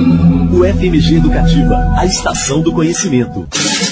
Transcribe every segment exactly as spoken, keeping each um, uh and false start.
U F M G Educativa, a estação do conhecimento.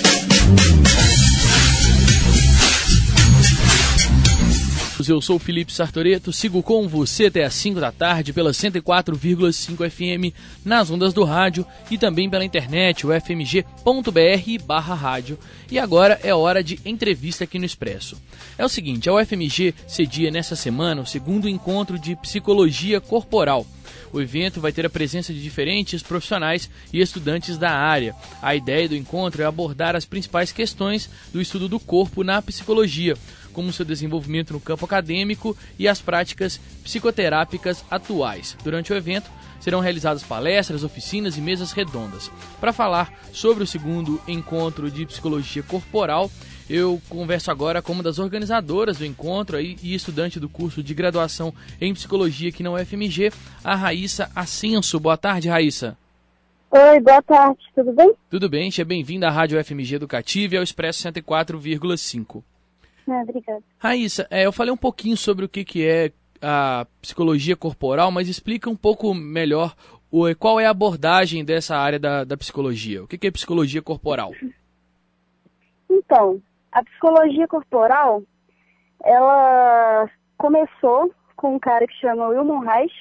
Eu sou o Felipe Sartoreto, sigo com você até às cinco da tarde pela cento e quatro vírgula cinco F M nas ondas do rádio e também pela internet, u f m g ponto b r barra rádio. E agora é hora de entrevista aqui no Expresso. É o seguinte, a U F M G cedia nessa semana o segundo encontro de psicologia corporal. O evento vai ter a presença de diferentes profissionais e estudantes da área. A ideia do encontro é abordar as principais questões do estudo do corpo na psicologia, como seu desenvolvimento no campo acadêmico e as práticas psicoterápicas atuais. Durante o evento, serão realizadas palestras, oficinas e mesas redondas. Para falar sobre o segundo encontro de psicologia corporal, eu converso agora com uma das organizadoras do encontro e estudante do curso de graduação em psicologia aqui na U F M G, a Raíssa Ascenso. Boa tarde, Raíssa. Oi, boa tarde, tudo bem? Tudo bem, seja bem-vinda à Rádio U F M G Educativa e ao Expresso cento e quatro vírgula cinco. Ah, obrigada. Raíssa, é, eu falei um pouquinho sobre o que, que é a psicologia corporal, mas explica um pouco melhor o, qual é a abordagem dessa área da, da psicologia. O que, que é psicologia corporal? Então, a psicologia corporal, ela começou com um cara que chama Wilhelm Reich,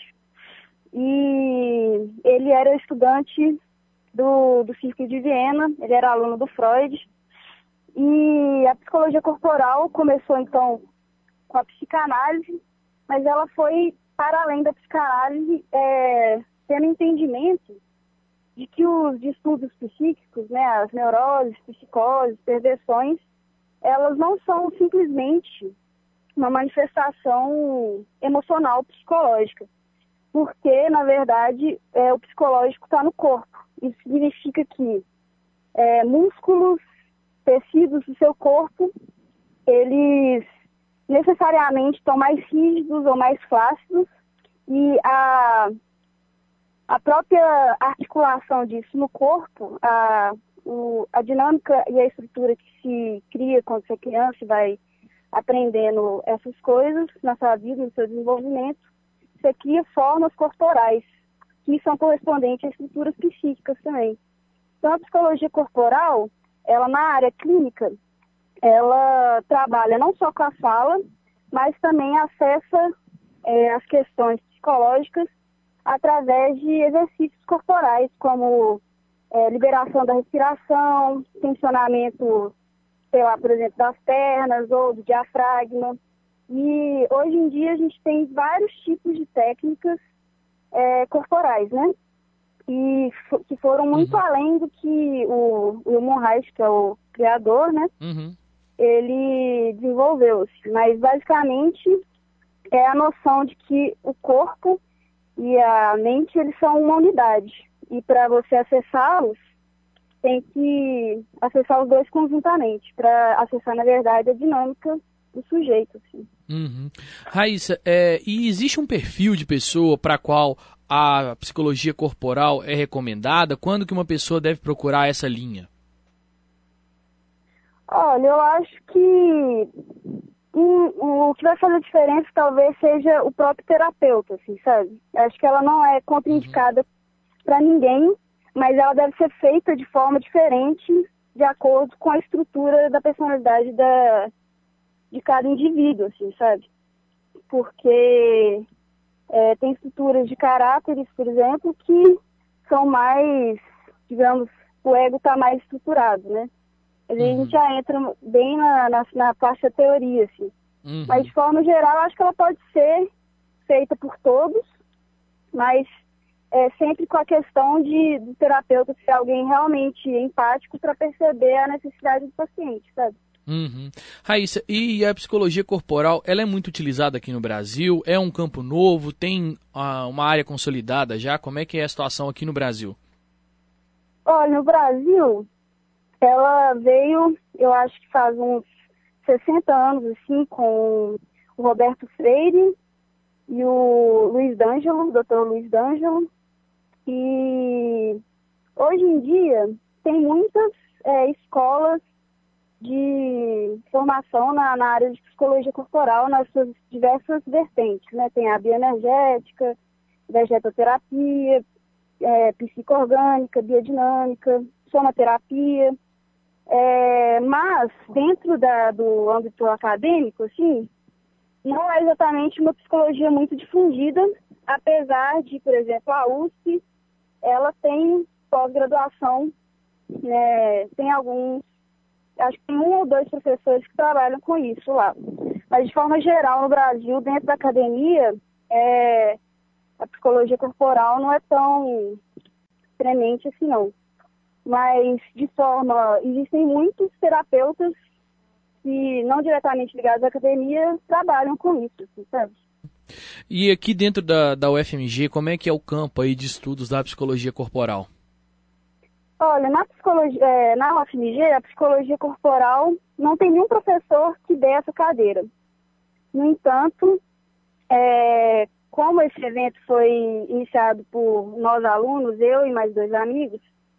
e ele era estudante do, do Círculo de Viena, ele era aluno do Freud. E a psicologia corporal começou, então, com a psicanálise, mas ela foi para além da psicanálise, é, tendo entendimento de que os distúrbios psíquicos, né, as neuroses, psicoses, perversões, elas não são simplesmente uma manifestação emocional psicológica, porque, na verdade, é, o psicológico está no corpo. Isso significa que é, músculos, tecidos do seu corpo, eles necessariamente estão mais rígidos ou mais flácidos, e a, a própria articulação disso no corpo, a, o, a dinâmica e a estrutura que se cria quando você é criança e vai aprendendo essas coisas na sua vida, no seu desenvolvimento, você cria formas corporais, que são correspondentes a estruturas psíquicas também. Então, a psicologia corporal, ela na área clínica, ela trabalha não só com a fala, mas também acessa é, as questões psicológicas através de exercícios corporais, como é, liberação da respiração, tensionamento, sei lá, por exemplo, das pernas ou do diafragma. E hoje em dia a gente tem vários tipos de técnicas é, corporais, né? E que foram muito uhum. além do que o Wilhelm Reich, que é o criador, né? Uhum. Ele desenvolveu. Mas, basicamente, é a noção de que o corpo e a mente, eles são uma unidade. E para você acessá-los, tem que acessar os dois conjuntamente, para acessar, na verdade, a dinâmica do sujeito. Assim. Uhum. Raíssa, é, e existe um perfil de pessoa para a qual a psicologia corporal é recomendada? Quando que uma pessoa deve procurar essa linha? Olha, eu acho que um, o que vai fazer diferença talvez seja o próprio terapeuta, assim, sabe? Eu acho que ela não é contraindicada uhum. para ninguém, mas ela deve ser feita de forma diferente, de acordo com a estrutura da personalidade da, de cada indivíduo, assim, sabe? Porque É, tem estruturas de caráteres, por exemplo, que são mais, digamos, o ego está mais estruturado, né? A gente uhum. já entra bem na, na, na parte da teoria, assim. Uhum. Mas, de forma geral, eu acho que ela pode ser feita por todos, mas é, sempre com a questão de, do terapeuta ser alguém realmente empático para perceber a necessidade do paciente, sabe? Uhum. Raíssa, e a psicologia corporal, ela é muito utilizada aqui no Brasil? É um campo novo? Tem uh, uma área consolidada já? Como é que é a situação aqui no Brasil? Olha, no Brasil, ela veio, eu acho que faz uns sessenta anos, assim, com o Roberto Freire e o Luiz D'Angelo, o doutor Luiz D'Angelo. E hoje em dia tem muitas é, escolas de formação na, na área de psicologia corporal nas suas diversas vertentes, né? Tem a bioenergética, vegetoterapia, é, psicoorgânica, biodinâmica, sonoterapia, é, mas dentro da, do âmbito acadêmico, assim, não é exatamente uma psicologia muito difundida, apesar de, por exemplo, a U S P, ela tem pós-graduação, né, tem alguns, acho que tem um ou dois professores que trabalham com isso lá. Mas, de forma geral, no Brasil, dentro da academia, é, a psicologia corporal não é tão premente assim, não. Mas, de forma, existem muitos terapeutas que, não diretamente ligados à academia, trabalham com isso, assim, sabe? E aqui dentro da, da U F M G, como é que é o campo aí de estudos da psicologia corporal? Olha, na, psicologia, é, na U F M G, a psicologia corporal não tem nenhum professor que dê essa cadeira. No entanto, é, como esse evento foi iniciado por nós alunos, eu e mais dois amigos,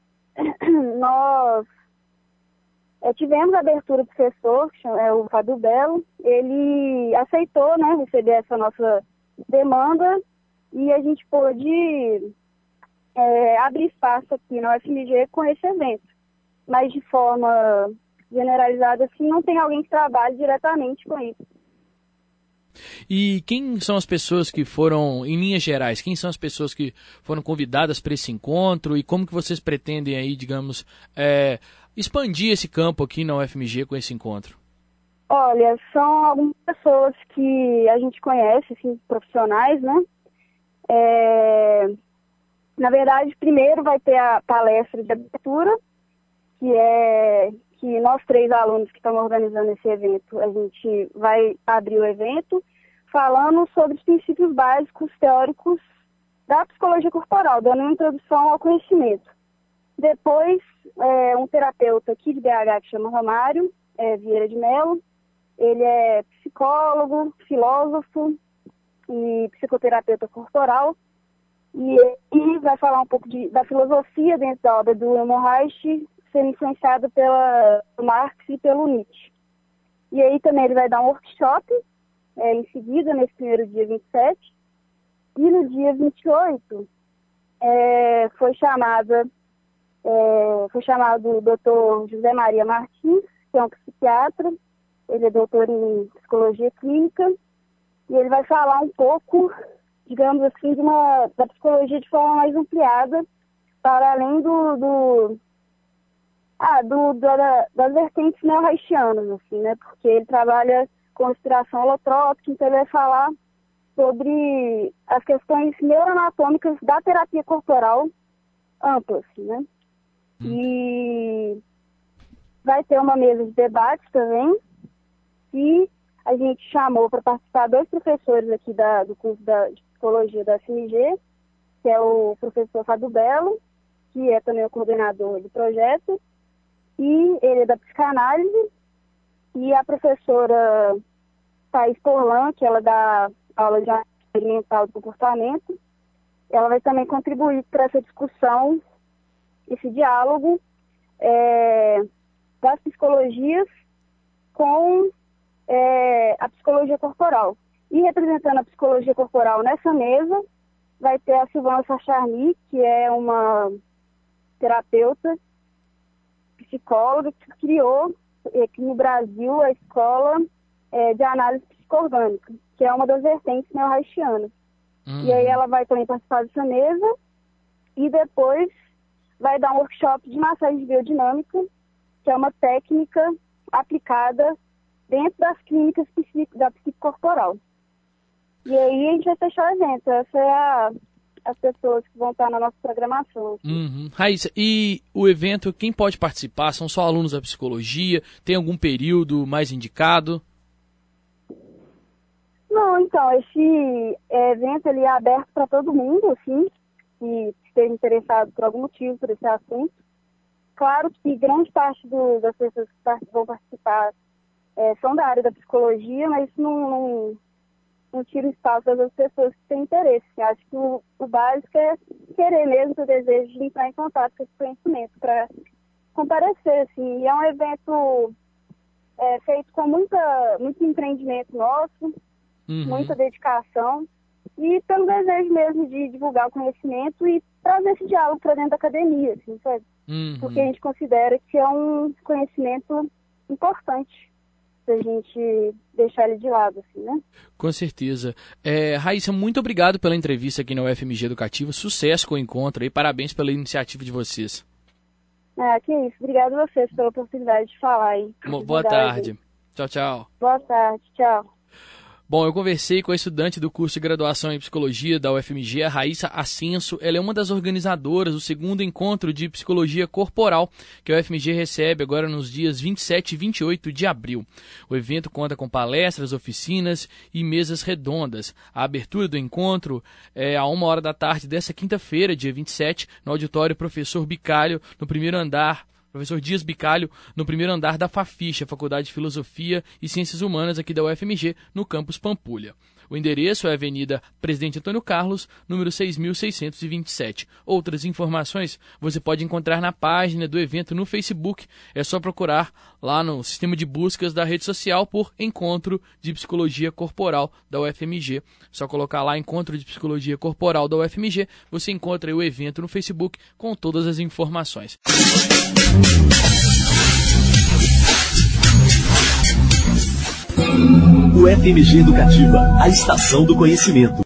nós é, tivemos a abertura do professor, é, o Fábio Belo, ele aceitou, né, receber essa nossa demanda e a gente pôde é, abrir espaço aqui na U F M G com esse evento. Mas de forma generalizada, assim, não tem alguém que trabalhe diretamente com isso. E quem são as pessoas que foram, em linhas gerais, quem são as pessoas que foram convidadas para esse encontro e como que vocês pretendem aí, digamos, é, expandir esse campo aqui na U F M G com esse encontro? Olha, são algumas pessoas que a gente conhece, assim, profissionais, né? É, na verdade, primeiro vai ter a palestra de abertura, que é que nós três alunos que estamos organizando esse evento, a gente vai abrir o evento falando sobre os princípios básicos teóricos da psicologia corporal, dando uma introdução ao conhecimento. Depois, é, um terapeuta aqui de B H que chama Romário é, Vieira de Mello, ele é psicólogo, filósofo e psicoterapeuta corporal, e ele vai falar um pouco de, da filosofia dentro da obra do Emil Reich, sendo influenciado pela Marx e pelo Nietzsche. E aí também ele vai dar um workshop, é, em seguida, nesse primeiro dia vinte e sete, e no dia vinte e oito é, foi, chamada, é, foi chamado o doutor José Maria Martins, que é um psiquiatra, ele é doutor em psicologia clínica, e ele vai falar um pouco, digamos assim, de uma, da psicologia de forma mais ampliada, para além do... do Ah, do, da, das vertentes neo-reichianas, assim, né? Porque ele trabalha com inspiração holotrópica, então ele vai falar sobre as questões neuroanatômicas da terapia corporal ampla, assim, né? Hum. E vai ter uma mesa de debate também, e a gente chamou para participar dois professores aqui da, do curso da, de psicologia da U F M G, que é o professor Fábio Belo, que é também o coordenador do projeto, e ele é da psicanálise, e a professora Thaís Porlan, que ela dá aula de análise experimental do comportamento, ela vai também contribuir para essa discussão, esse diálogo é, das psicologias com é, a psicologia corporal. E representando a psicologia corporal nessa mesa, vai ter a Silvana Sacharny, que é uma terapeuta, psicóloga, que criou aqui no Brasil a escola é, de análise psicoorgânica, que é uma das vertentes neo-reichianas. Uhum. E aí ela vai também participar dessa mesa e depois vai dar um workshop de massagem biodinâmica, que é uma técnica aplicada dentro das clínicas da psicocorporal. E aí a gente vai fechar o evento. Essa é a... as pessoas que vão estar na nossa programação. Uhum. Raíssa, e o evento, quem pode participar? São só alunos da psicologia? Tem algum período mais indicado? Não, então, esse evento ele é aberto para todo mundo, assim, que esteja interessado por algum motivo por esse assunto. Claro que grande parte do, das pessoas que vão participar é, são da área da psicologia, mas isso não... não não tira espaço das outras pessoas que têm interesse. Acho que o, o básico é querer mesmo, o desejo de entrar em contato com esse conhecimento para comparecer, assim. E é um evento é, feito com muita, muito empreendimento nosso, uhum. muita dedicação e pelo desejo mesmo de divulgar o conhecimento e trazer esse diálogo para dentro da academia, assim, sabe? Uhum. Porque a gente considera que é um conhecimento importante pra gente deixar ele de lado, assim, né? Com certeza. É, Raíssa, muito obrigado pela entrevista aqui na U F M G Educativa. Sucesso com o encontro e parabéns pela iniciativa de vocês. Ah, que isso. Obrigado a vocês pela oportunidade de falar aí. Boa tarde. Tchau, tchau. Boa tarde. Tchau. Bom, eu conversei com a estudante do curso de graduação em psicologia da U F M G, a Raíssa Ascenso. Ela é uma das organizadoras do segundo encontro de psicologia corporal que a U F M G recebe agora nos dias vinte e sete e vinte e oito de abril. O evento conta com palestras, oficinas e mesas redondas. A abertura do encontro é a uma hora da tarde dessa quinta-feira, dia vinte e sete, no auditório Professor Bicalho, no primeiro andar. Professor Dias Bicalho, no primeiro andar da Fafiche, a Faculdade de Filosofia e Ciências Humanas aqui da U F M G, no campus Pampulha. O endereço é a Avenida Presidente Antônio Carlos, número seis mil seiscentos e vinte e sete. Outras informações você pode encontrar na página do evento no Facebook. É só procurar lá no sistema de buscas da rede social por Encontro de Psicologia Corporal da U F M G. Só colocar lá Encontro de Psicologia Corporal da U F M G, você encontra aí o evento no Facebook com todas as informações. U F M G Educativa, a estação do conhecimento.